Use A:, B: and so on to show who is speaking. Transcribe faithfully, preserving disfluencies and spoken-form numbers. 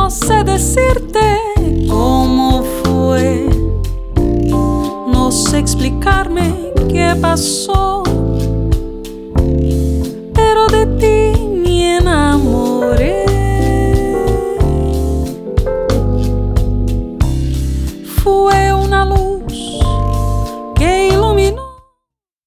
A: no sé decirte cómo fue, no sé explicarme qué pasó.